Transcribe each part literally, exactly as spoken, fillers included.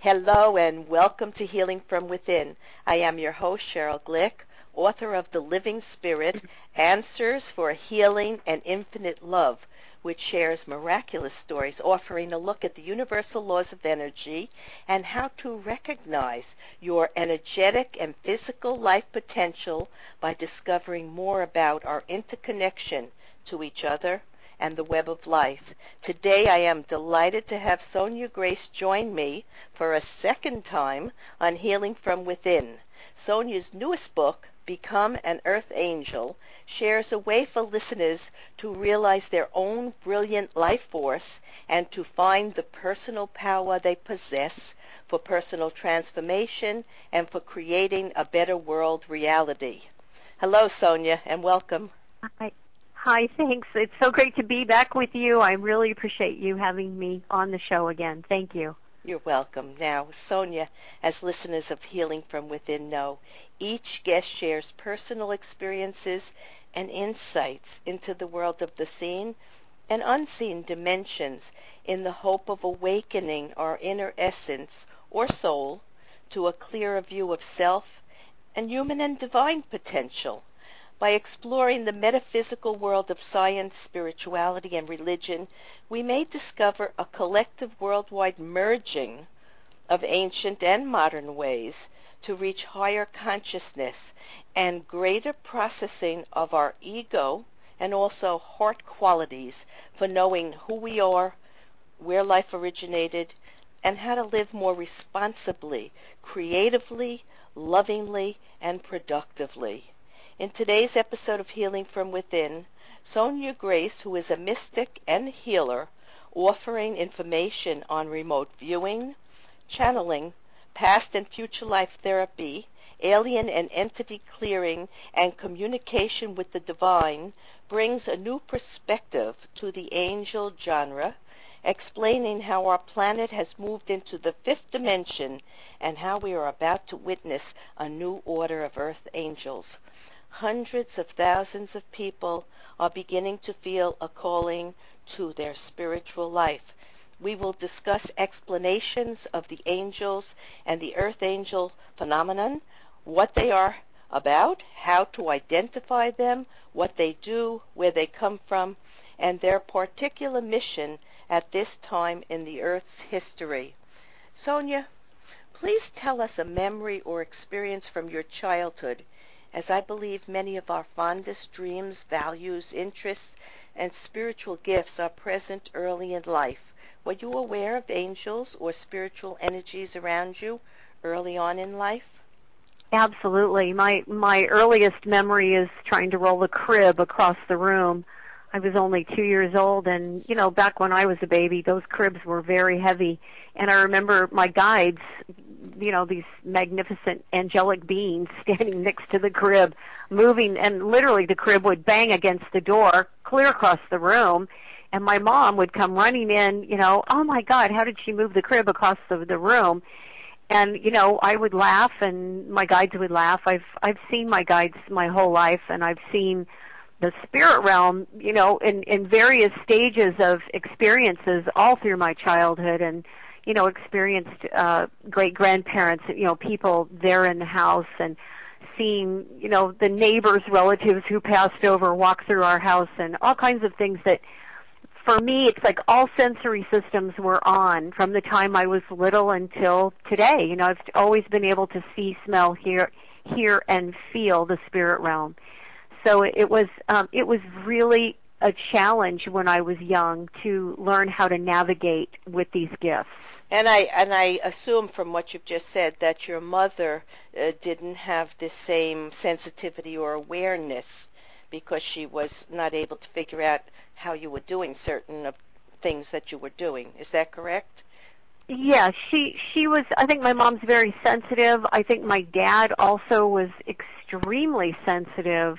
Hello and welcome to Healing from Within. I am your host, Cheryl Glick, author of The Living Spirit, Answers for Healing and Infinite Love, which shares miraculous stories offering a look at the universal laws of energy and how to recognize your energetic and physical life potential by discovering more about our interconnection to each other and the web of life. Today I am delighted to have Sonia Grace join me for a second time on Healing from Within. Sonia's newest book, Become an Earth Angel, shares a way for listeners to realize their own brilliant life force and to find the personal power they possess for personal transformation and for creating a better world reality. Hello, Sonia, and welcome. Hi. Hi, thanks. It's so great to be back with you. I really appreciate you having me on the show again. Thank you. You're welcome. Now, Sonia, as listeners of Healing from Within know, each guest shares personal experiences and insights into the world of the seen and unseen dimensions in the hope of awakening our inner essence or soul to a clearer view of self and human and divine potential. By exploring the metaphysical world of science, spirituality, and religion, we may discover a collective worldwide merging of ancient and modern ways to reach higher consciousness and greater processing of our ego and also heart qualities for knowing who we are, where life originated, and how to live more responsibly, creatively, lovingly, and productively. In today's episode of Healing from Within, Sonia Grace, who is a mystic and healer, offering information on remote viewing, channeling, past and future life therapy, alien and entity clearing, and communication with the divine, brings a new perspective to the angel genre, explaining how our planet has moved into the fifth dimension and how we are about to witness a new order of earth angels. Hundreds of thousands of people are beginning to feel a calling to their spiritual life. We will discuss explanations of the angels and the earth angel phenomenon, what they are about, how to identify them, what they do, where they come from, and their particular mission at this time in the earth's history. Sonia, please tell us a memory or experience from your childhood, as I believe many of our fondest dreams, values, interests, and spiritual gifts are present early in life. Were you aware of angels or spiritual energies around you early on in life? Absolutely. My my earliest memory is trying to roll a crib across the room. I was only two years old, and, you know, back when I was a baby, those cribs were very heavy. And I remember my guides, you know, these magnificent angelic beings standing next to the crib, moving, and literally the crib would bang against the door, clear across the room, and my mom would come running in, you know, oh my God, how did she move the crib across the, the room? And, you know, I would laugh, and my guides would laugh. I've I've seen my guides my whole life, and I've seen the spirit realm, you know, in, in various stages of experiences all through my childhood, and, you know, experienced uh, great-grandparents, you know, people there in the house, and seeing, you know, the neighbors' relatives who passed over walk through our house, and all kinds of things that, for me, it's like all sensory systems were on from the time I was little until today. You know, I've always been able to see, smell, hear, hear, and feel the spirit realm. So it was um, it was really a challenge when I was young to learn how to navigate with these gifts. And I and I assume from what you've just said that your mother uh, didn't have the same sensitivity or awareness because she was not able to figure out how you were doing certain of things that you were doing. Is that correct? Yeah, she she was. I think my mom's very sensitive. I think my dad also was extremely sensitive.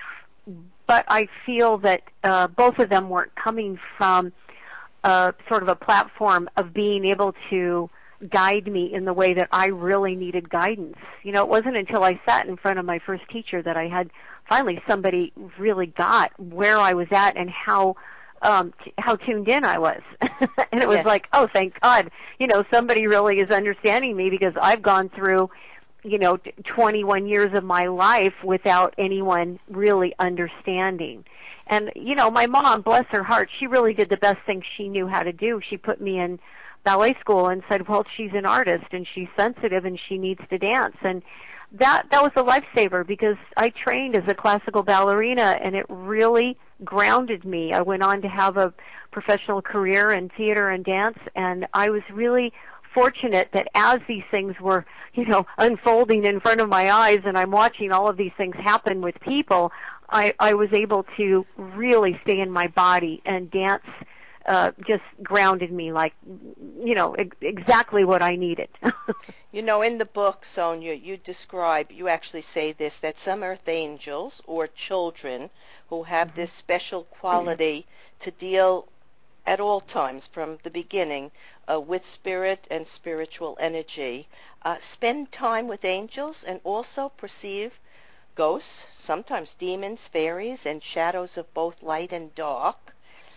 But I feel that uh, both of them weren't coming from uh, sort of a platform of being able to guide me in the way that I really needed guidance. You know, it wasn't until I sat in front of my first teacher that I had finally somebody really got where I was at and how um, t- how tuned in I was. And it was Yeah. like, oh, thank God, you know, somebody really is understanding me, because I've gone through, you know, t- twenty-one years of my life without anyone really understanding. And, you know, my mom, bless her heart, she really did the best thing she knew how to do. She put me in ballet school and said, well, she's an artist and she's sensitive and she needs to dance. And that that was a lifesaver, because I trained as a classical ballerina, and it really grounded me. I went on to have a professional career in theater and dance, and I was really fortunate that as these things were, you know, unfolding in front of my eyes, and I'm watching all of these things happen with people, I, I was able to really stay in my body, and dance uh, just grounded me, like, you know, ex- exactly what I needed. You know, in the book, Sonia, you describe, you actually say this, that some earth angels or children who have Mm-hmm. this special quality to deal at all times from the beginning uh, with spirit and spiritual energy, uh, spend time with angels and also perceive ghosts, sometimes demons, fairies, and shadows of both light and dark.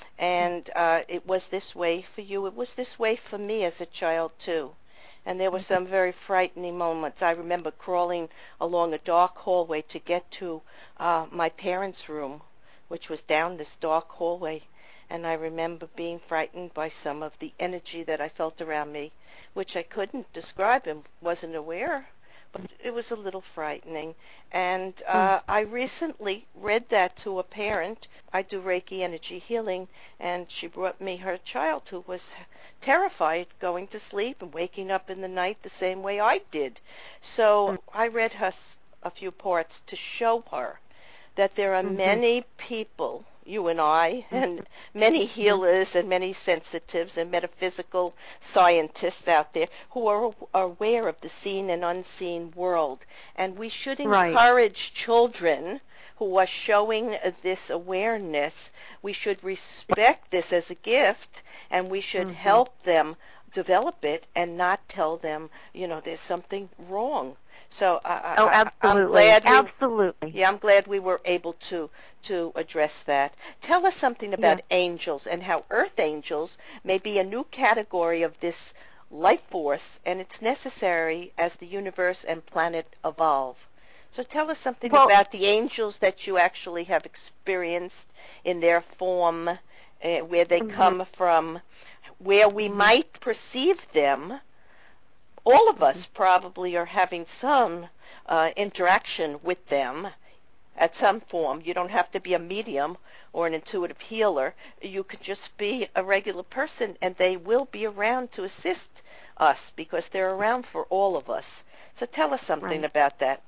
And uh, it was this way for you. It was this way for me as a child, too. And there were Mm-hmm. some very frightening moments. I remember crawling along a dark hallway to get to uh, my parents' room, which was down this dark hallway. And I remember being frightened by some of the energy that I felt around me, which I couldn't describe and wasn't aware, but it was a little frightening. And uh, I recently read that to a parent. I do Reiki energy healing, and she brought me her child who was terrified going to sleep and waking up in the night the same way I did. So I read her a few parts to show her that there are Mm-hmm. many people, you and I, and many Mm-hmm. healers and many sensitives and metaphysical scientists out there who are, are aware of the seen and unseen world. And we should Right. encourage children who are showing this awareness. We should respect this as a gift, and we should Mm-hmm. help them develop it and not tell them, you know, there's something wrong. So I, Oh, I, I- I'm absolutely. glad we Absolutely. yeah, I'm glad we were able to to address that. Tell us something Yeah. about angels and how earth angels may be a new category of this life force, and it's necessary as the universe and planet evolve. So tell us something Well, about the angels that you actually have experienced in their form, uh, where they mm-hmm. come from, where we Mm-hmm. might perceive them. All of Mm-hmm. us probably are having some uh, interaction with them at some form. You don't have to be a medium or an intuitive healer. You could just be a regular person, and they will be around to assist us because they're around for all of us. So tell us something Right. about that.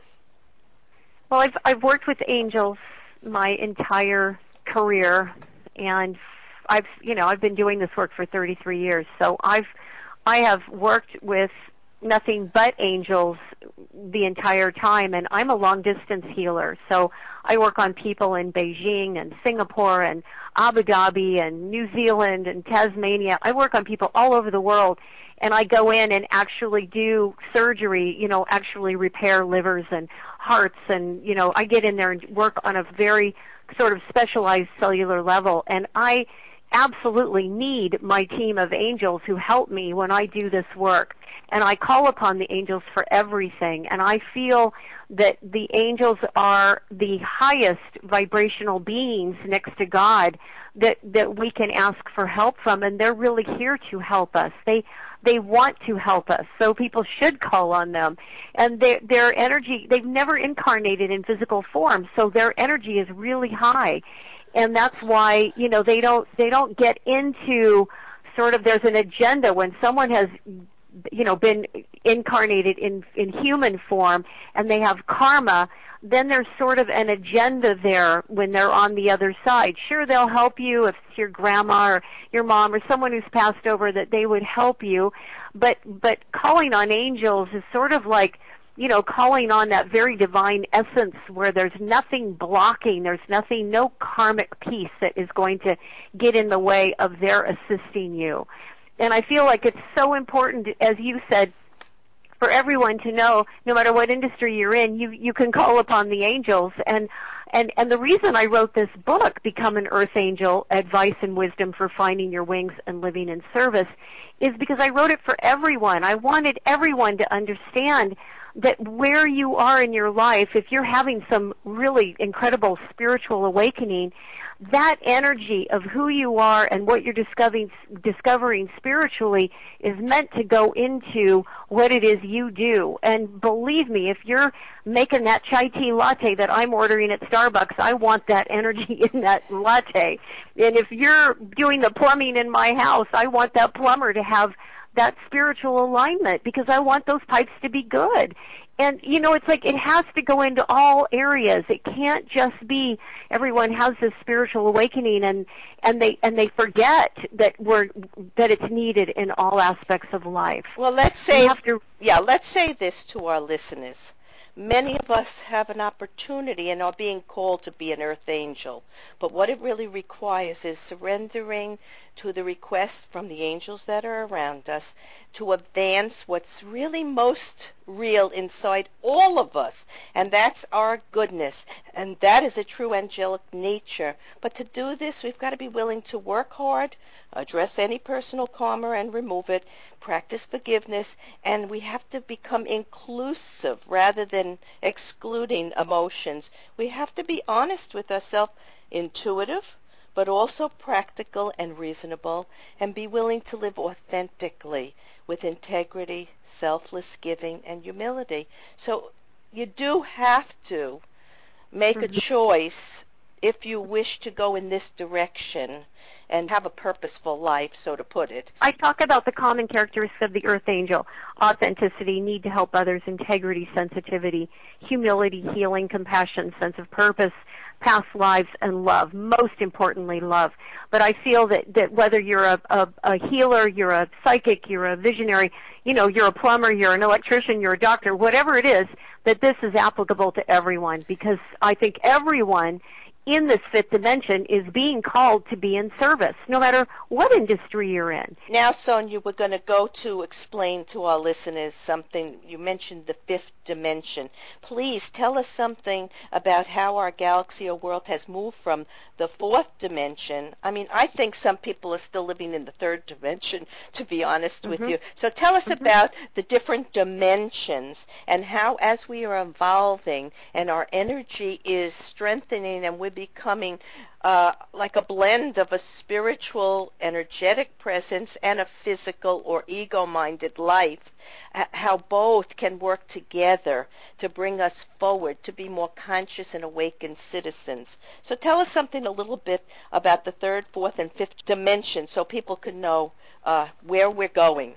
Well, I've I've worked with angels my entire career, and I've you know I've been doing this work for thirty-three years. So I've I have worked with nothing but angels the entire time, and I'm a long distance healer. So I work on people in Beijing and Singapore and Abu Dhabi and New Zealand and Tasmania. I work on people all over the world, and I go in and actually do surgery, you know, actually repair livers and hearts, and, you know, I get in there and work on a very sort of specialized cellular level, and I absolutely need my team of angels who help me when I do this work. And I call upon the angels for everything, and I feel that the angels are the highest vibrational beings next to God that that we can ask for help from, and they're really here to help us. They they want to help us, so people should call on them. And their their energy, they've never incarnated in physical form, so their energy is really high. And that's why, you know, they don't they don't get into sort of, there's an agenda when someone has, you know, been incarnated in in human form and they have karma, then there's sort of an agenda there when they're on the other side. Sure, they'll help you if it's your grandma or your mom or someone who's passed over, that they would help you, but but calling on angels is sort of like, you know, calling on that very divine essence where there's nothing blocking, there's nothing, no karmic piece that is going to get in the way of their assisting you. And I feel like it's so important, as you said, for everyone to know, no matter what industry you're in, you you can call upon the angels. And And and the reason I wrote this book, Become an Earth Angel, Advice and Wisdom for Finding Your Wings and Living in Service, is because I wrote it for everyone. I wanted everyone to understand that where you are in your life, if you're having some really incredible spiritual awakening, that energy of who you are and what you're discovering, discovering spiritually is meant to go into what it is you do. And believe me, if you're making that chai tea latte that I'm ordering at Starbucks, I want that energy in that latte. And if you're doing the plumbing in my house, I want that plumber to have that spiritual alignment because I want those pipes to be good. And, you know, it's like it has to go into all areas. It can't just be everyone has this spiritual awakening and, and they and they forget that we're that it's needed in all aspects of life. Well, let's say, have to, yeah, let's say this to our listeners. Many of us have an opportunity and are being called to be an earth angel, but what it really requires is surrendering to the requests from the angels that are around us to advance what's really most real inside all of us, and that's our goodness, and that is a true angelic nature. But to do this, we've got to be willing to work hard, address any personal karma and remove it, practice forgiveness, and we have to become inclusive rather than excluding emotions. We have to be honest with ourselves, intuitive, but also practical and reasonable, and be willing to live authentically with integrity, selfless giving, and humility. So you do have to make a choice if you wish to go in this direction and have a purposeful life, so to put it. I talk about the common characteristics of the earth angel: authenticity, need to help others, integrity, sensitivity, humility, healing, compassion, sense of purpose, past lives, and love. Most importantly, love. But I feel that, that whether you're a, a, a healer, you're a psychic, you're a visionary, you know, you're a plumber, you're an electrician, you're a doctor, whatever it is, that this is applicable to everyone, because I think everyone in this fifth dimension is being called to be in service, no matter what industry you're in. Now, Sonia, we're going to go to explain to our listeners something. You mentioned the fifth dimension. Please tell us something about how our galaxy or world has moved from the fourth dimension. I mean, I think some people are still living in the third dimension, to be honest mm-hmm. with you. So tell us mm-hmm. about the different dimensions and how, as we are evolving and our energy is strengthening and we're becoming uh, like a blend of a spiritual, energetic presence and a physical or ego-minded life, how both can work together to bring us forward to be more conscious and awakened citizens. So tell us something a little bit about the third, fourth, and fifth dimension so people can know uh, where we're going.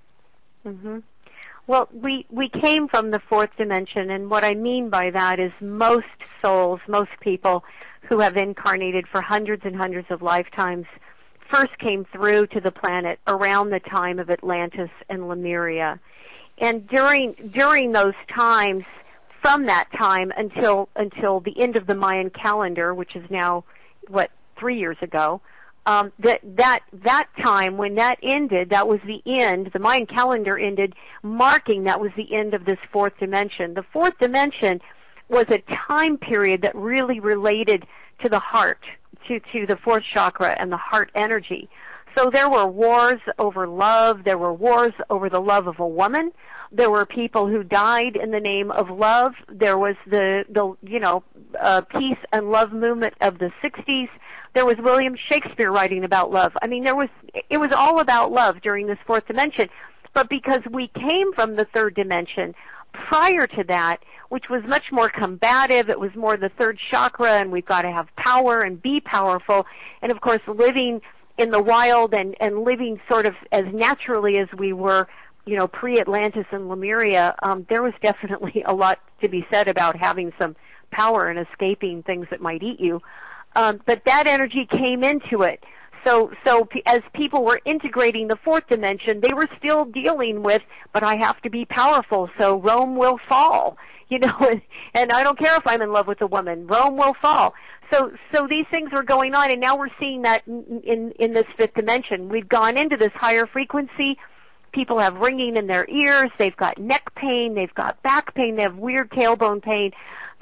Mm-hmm. Well, we, we came from the fourth dimension, and what I mean by that is most souls, most people who have incarnated for hundreds and hundreds of lifetimes first came through to the planet around the time of Atlantis and Lemuria. And during during those times, from that time until until the end of the Mayan calendar, which is now, what, three years ago, um, that that that time when that ended, that was the end. The Mayan calendar ended, marking that was the end of this fourth dimension. The fourth dimension was a time period that really related to the heart, to, to the fourth chakra and the heart energy. So there were wars over love. There were wars over the love of a woman. There were people who died in the name of love. There was the, the you know, uh, peace and love movement of the sixties. There was William Shakespeare writing about love. I mean, there was it was all about love during this fourth dimension. But because we came from the third dimension, prior to that, which was much more combative, it was more the third chakra, and we've got to have power and be powerful. And, of course, living in the wild and, and living sort of as naturally as we were, you know, pre-Atlantis and Lemuria, um, there was definitely a lot to be said about having some power and escaping things that might eat you. Um, but that energy came into it. So, so p- as people were integrating the fourth dimension, they were still dealing with, but I have to be powerful, so Rome will fall, you know, and, and I don't care if I'm in love with a woman, Rome will fall. So, so these things were going on, and now we're seeing that in, in, in this fifth dimension. We've gone into this higher frequency. People have ringing in their ears. They've got neck pain. They've got back pain. They have weird tailbone pain.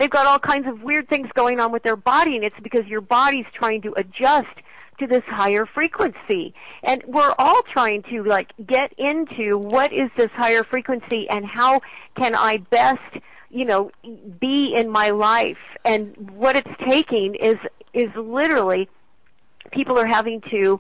they've got all kinds of weird things going on with their body, and it's because your body's trying to adjust to this higher frequency. And we're all trying to like get into what is this higher frequency and how can I best, you know, be in my life. And what it's taking is is literally people are having to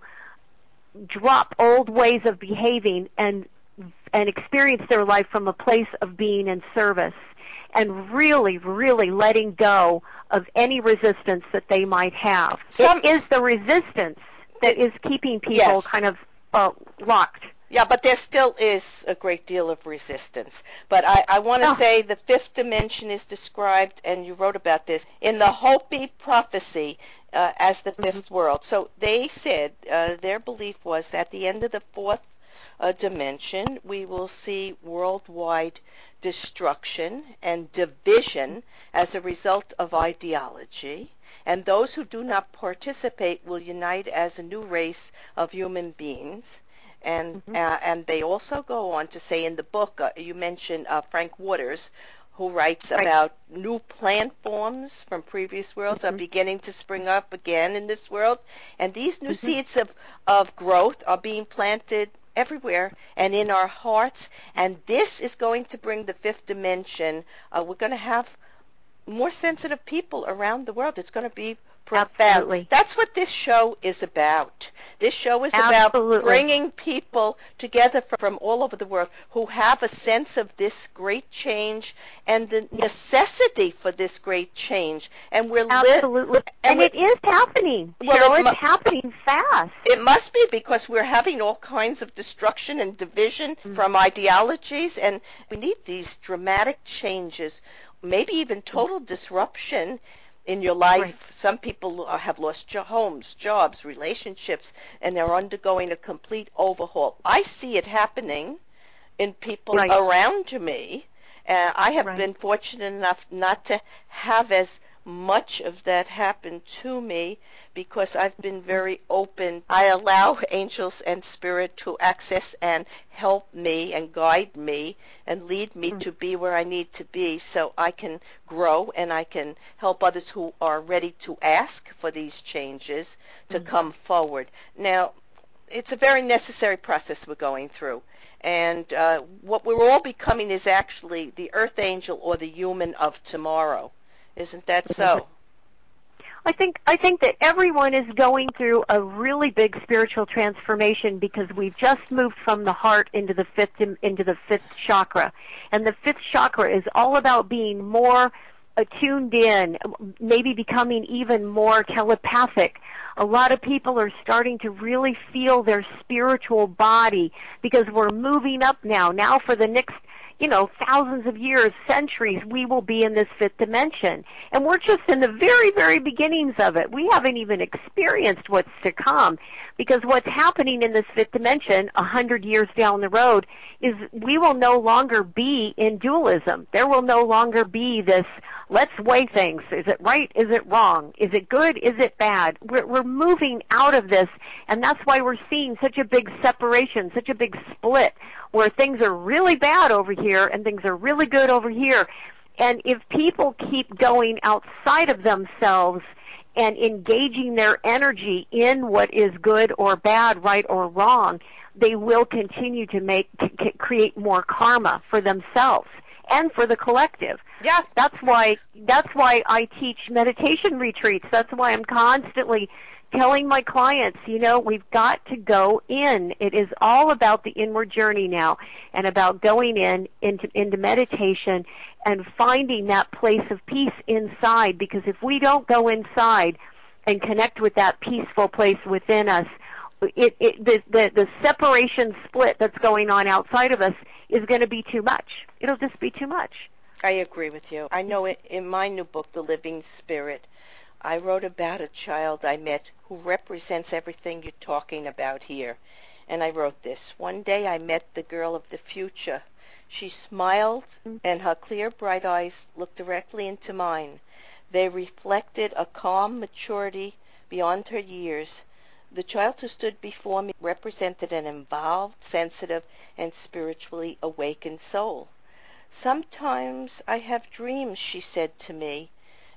drop old ways of behaving and and experience their life from a place of being in service, and really, really letting go of any resistance that they might have. Some, it is the resistance that is keeping people yes. kind of uh, locked. Yeah, but there still is a great deal of resistance. But I, I want to Oh. say the fifth dimension is described, and you wrote about this, in the Hopi prophecy uh, as the fifth Mm-hmm. world. So they said uh, their belief was that at the end of the fourth uh, dimension, we will see worldwide destruction and division as a result of ideology. And those who do not participate will unite as a new race of human beings. And Mm-hmm. uh, and they also go on to say in the book, uh, you mentioned uh, Frank Waters, who writes Right. about new plant forms from previous worlds Mm-hmm. are beginning to spring up again in this world. And these new Mm-hmm. seeds of, of growth are being planted everywhere and in our hearts. And this is going to bring the fifth dimension. Uh, we're going to have more sensitive people around the world. It's going to be profound. Absolutely. That's what this show is about. This show is Absolutely. about bringing people together from all over the world who have a sense of this great change and the necessity for this great change. And we're Absolutely. li- and and it is happening. Well, Cheryl, it it's mu- happening fast. It must be, because we're having all kinds of destruction and division Mm-hmm. from ideologies, and we need these dramatic changes, maybe even total disruption in your life. Right. Some people have lost jo- homes, jobs, relationships, and they're undergoing a complete overhaul. I see it happening in people Right. around me. Uh, I have Right. been fortunate enough not to have as much of that happen to me because I've been very open. I allow angels and spirit to access and help me and guide me and lead me Mm-hmm. to be where I need to be so I can grow and I can help others who are ready to ask for these changes to Mm-hmm. come forward. Now, it's a very necessary process we're going through. And uh, what we're all becoming is actually the earth angel or the human of tomorrow. Isn't that so? I think I think that everyone is going through a really big spiritual transformation because we've just moved from the heart into the fifth into the fifth chakra, and the fifth chakra is all about being more attuned in, maybe becoming even more telepathic. A lot of people are starting to really feel their spiritual body because we're moving up now. Now for the next, you know, thousands of years, centuries, we will be in this fifth dimension. And we're just in the very, very beginnings of it. We haven't even experienced what's to come, because what's happening in this fifth dimension a hundred years down the road is we will no longer be in dualism. There will no longer be this, let's weigh things. Is it right? Is it wrong? Is it good? Is it bad? We're, we're moving out of this, and that's why we're seeing such a big separation, such a big split, where things are really bad over here and things are really good over here. And if people keep going outside of themselves and engaging their energy in what is good or bad, right or wrong, they will continue to make to create more karma for themselves and for the collective. Yeah. That's why that's why I teach meditation retreats. That's why I'm constantly telling my clients, you know, we've got to go in. It is all about the inward journey now, and about going in into, into meditation and finding that place of peace inside, because if we don't go inside and connect with that peaceful place within us, it, it the, the, the separation split that's going on outside of us is going to be too much. It'll just be too much. I agree with you. I know it, in my new book, The Living Spirit, I wrote about a child I met who represents everything you're talking about here. And I wrote this: one day I met the girl of the future. She smiled, and her clear, bright eyes looked directly into mine. They reflected a calm maturity beyond her years. The child who stood before me represented an involved, sensitive, and spiritually awakened soul. Sometimes I have dreams, she said to me,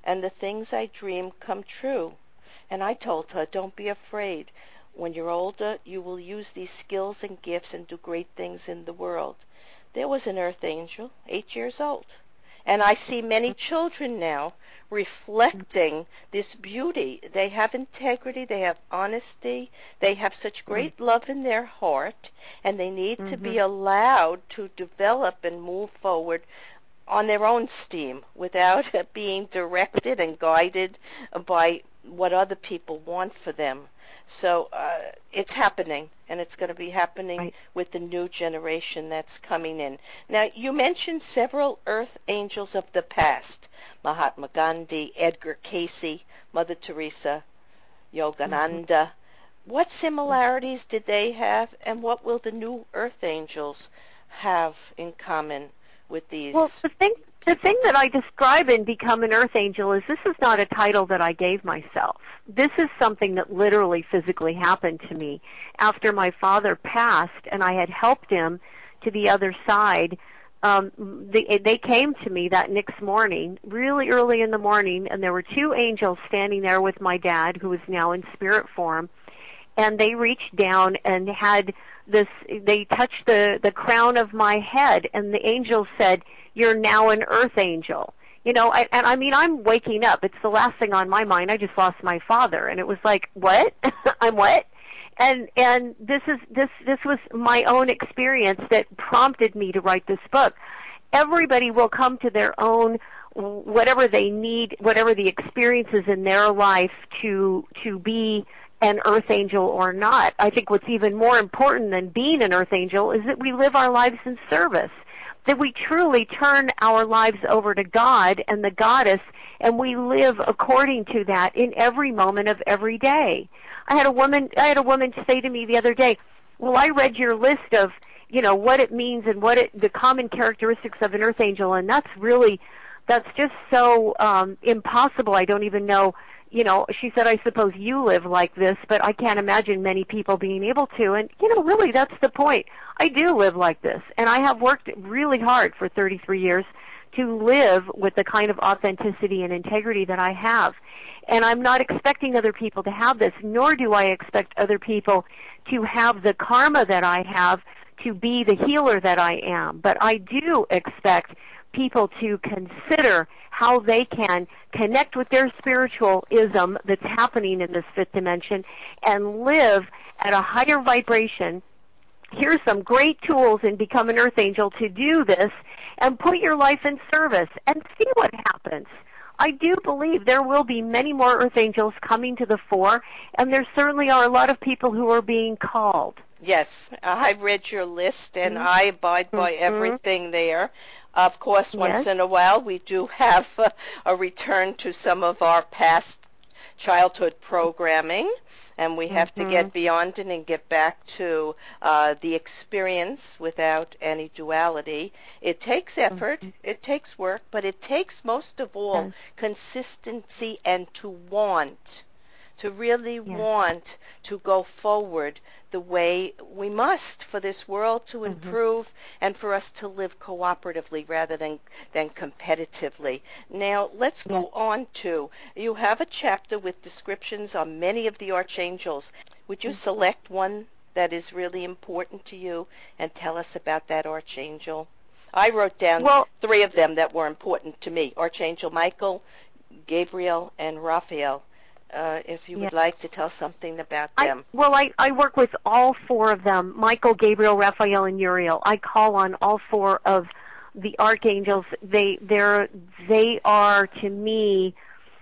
and the things I dream come true. And I told her, don't be afraid. When you're older, you will use these skills and gifts and do great things in the world. There was an earth angel, eight years old. And I see many children now reflecting this beauty. They have integrity, they have honesty, they have such great love in their heart, and they need to be allowed to develop and move forward on their own steam without being directed and guided by what other people want for them. So uh, it's happening, and it's going to be happening Right. with the new generation that's coming in. Now, you mentioned several earth angels of the past: Mahatma Gandhi, Edgar Cayce, Mother Teresa, Yogananda. What similarities did they have, and what will the new earth angels have in common with Well, these the thing the thing that I describe in Become an Earth Angel is this is not a title that I gave myself. This is something that literally physically happened to me after my father passed and I had helped him to the other side. Um, they, they came to me that next morning, really early in the morning, and there were two angels standing there with my dad, who is now in spirit form, and they reached down and had this, they touched the, the crown of my head, and the angel said, "You're now an earth angel." You know, I, and I mean, I'm waking up. It's the last thing on my mind. I just lost my father, and it was like, what? I'm what? And and this is this this was my own experience that prompted me to write this book. Everybody will come to their own, whatever they need, whatever the experiences in their life to to be an earth angel or not. I think what's even more important than being an earth angel is that we live our lives in service, that we truly turn our lives over to God and the goddess, and we live according to that in every moment of every day. I had a woman I had a woman say to me the other day, "Well, I read your list of, you know, what it means and what it, the common characteristics of an earth angel, and that's really that's just so um impossible. I don't even know." You know, she said, "I suppose you live like this, but I can't imagine many people being able to." And, you know, really, that's the point. I do live like this, and I have worked really hard for thirty-three years to live with the kind of authenticity and integrity that I have. And I'm not expecting other people to have this, nor do I expect other people to have the karma that I have to be the healer that I am. But I do expect people to consider how they can connect with their spiritualism that's happening in this fifth dimension and live at a higher vibration. Here's some great tools in Become an Earth Angel to do this, and put your life in service and see what happens. I do believe there will be many more Earth Angels coming to the fore, and there certainly are a lot of people who are being called. Yes, I've read your list, and Mm-hmm. I abide by everything there. Of course, once Yes. in a while, we do have a, a return to some of our past childhood programming, and we have to Mm-hmm. get beyond it and get back to uh, the experience without any duality. It takes effort, Mm-hmm. it takes work, but it takes most of all Yes. consistency and to want, to really Yes. want to go forward the way we must for this world to Mm-hmm. improve and for us to live cooperatively rather than, than competitively. Now, let's Yes. go on to, you have a chapter with descriptions on many of the archangels. Would you select one that is really important to you and tell us about that archangel? I wrote down Well, three of them that were important to me: Archangel Michael, Gabriel, and Raphael. Uh, if you yeah. would like to tell something about I them. well, I I work with all four of them: Michael, Gabriel, Raphael, and Uriel. I call on all four of the archangels. They they're they are to me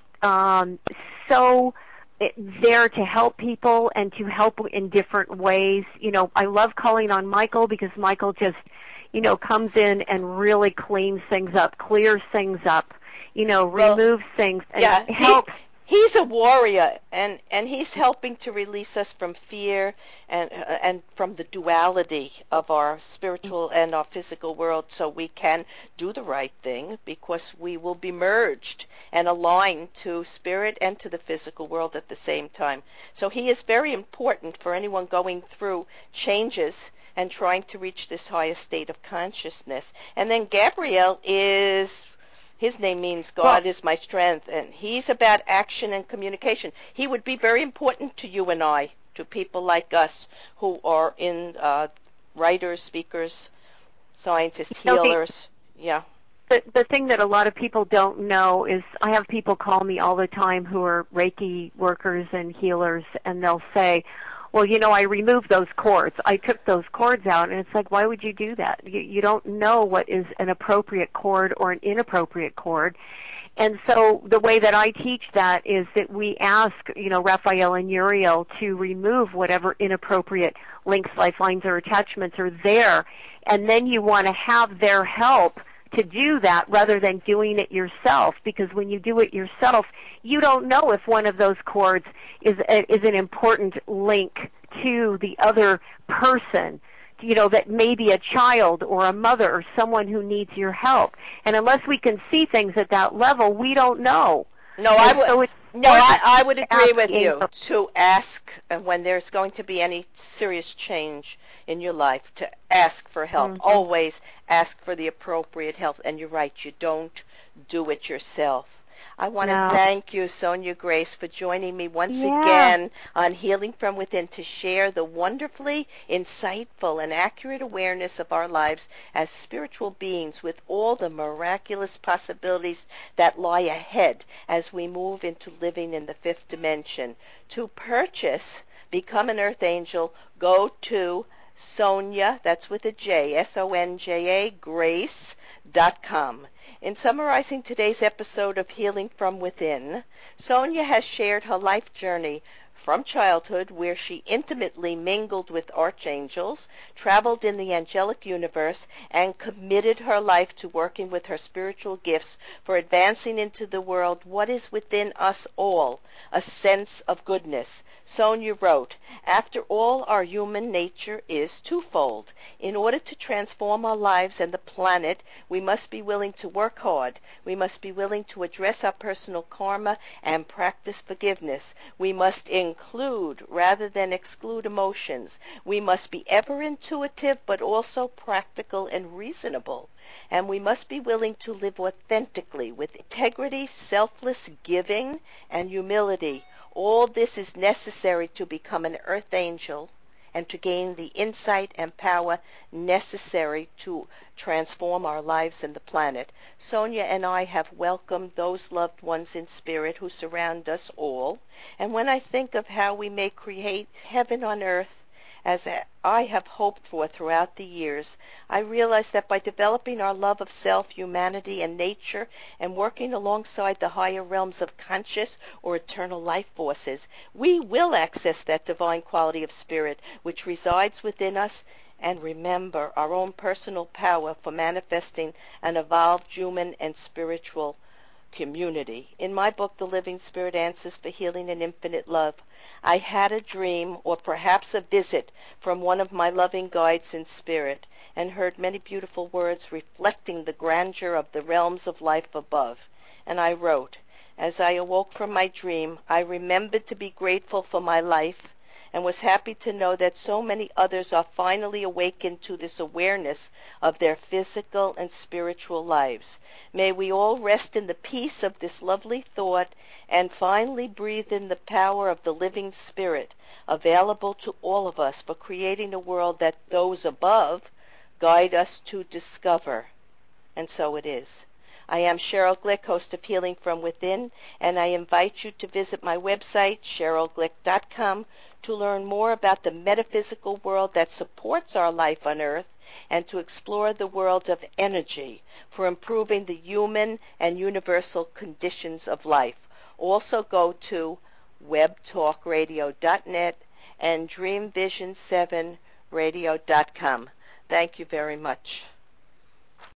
um, so there to help people and to help in different ways. You know, I love calling on Michael because Michael just, you know, comes in and really cleans things up, clears things up, you know, Well, removes things and yeah, he helps. he's a warrior, and and he's helping to release us from fear and uh, and from the duality of our spiritual and our physical world, so we can do the right thing, because we will be merged and aligned to spirit and to the physical world at the same time. So he is very important for anyone going through changes and trying to reach this higher state of consciousness. And then Gabriel is His name means Well, God is my strength, and he's about action and communication. He would be very important to you and I, to people like us who are in uh, writers, speakers, scientists, you know, the, healers. Yeah. the the thing that a lot of people don't know is I have people call me all the time who are Reiki workers and healers, and they'll say, well, you know, I removed those cords. I took those cords out, and it's like, why would you do that? You, you don't know what is an appropriate cord or an inappropriate cord. And so the way that I teach that is that we ask, you know, Raphael and Uriel to remove whatever inappropriate links, lifelines, or attachments are there, and then you want to have their help to do that rather than doing it yourself, because when you do it yourself, you don't know if one of those cords is a, is an important link to the other person, you know, that may be a child or a mother or someone who needs your help. And unless we can see things at that level, we don't know. No, I And would. so it's No, I, I would to agree ask with you angels. to ask uh, when there's going to be any serious change in your life, to ask for help. Mhm. Always ask for the appropriate help. And you're right, you don't do it yourself. I want to No. thank you, Sonia Grace, for joining me once Yeah. again on Healing from Within to share the wonderfully insightful and accurate awareness of our lives as spiritual beings with all the miraculous possibilities that lie ahead as we move into living in the fifth dimension. To purchase Become an Earth Angel, go to Sonia, that's with a J, S O N J A, grace dot com. In summarizing today's episode of Healing from Within, Sonia has shared her life journey from childhood, where she intimately mingled with archangels, traveled in the angelic universe, and committed her life to working with her spiritual gifts for advancing into the world what is within us all, a sense of goodness. Sonia wrote, "After all, our human nature is twofold. In order to transform our lives and the planet, we must be willing to work hard. We must be willing to address our personal karma and practice forgiveness. We must include rather than exclude emotions. We must be ever intuitive but also practical and reasonable. And we must be willing to live authentically with integrity, selfless giving, and humility. All this is necessary to become an earth angel and to gain the insight and power necessary to transform our lives and the planet." Sonia and I have welcomed those loved ones in spirit who surround us all. And when I think of how we may create heaven on earth, as I have hoped for throughout the years, I realize that by developing our love of self, humanity, and nature, and working alongside the higher realms of conscious or eternal life forces, we will access that divine quality of spirit which resides within us, and remember our own personal power for manifesting an evolved human and spiritual community. In my book, The Living Spirit Answers for Healing and Infinite Love, I had a dream, or perhaps a visit, from one of my loving guides in spirit, and heard many beautiful words reflecting the grandeur of the realms of life above. And I wrote, "As I awoke from my dream, I remembered to be grateful for my life, and was happy to know that so many others are finally awakened to this awareness of their physical and spiritual lives. May we all rest in the peace of this lovely thought and finally breathe in the power of the living spirit available to all of us for creating a world that those above guide us to discover." And so it is. I am Cheryl Glick, host of Healing from Within, and I invite you to visit my website, cheryl glick dot com, to learn more about the metaphysical world that supports our life on Earth, and to explore the world of energy for improving the human and universal conditions of life. Also go to web talk radio dot net and dream vision seven radio dot com. Thank you very much.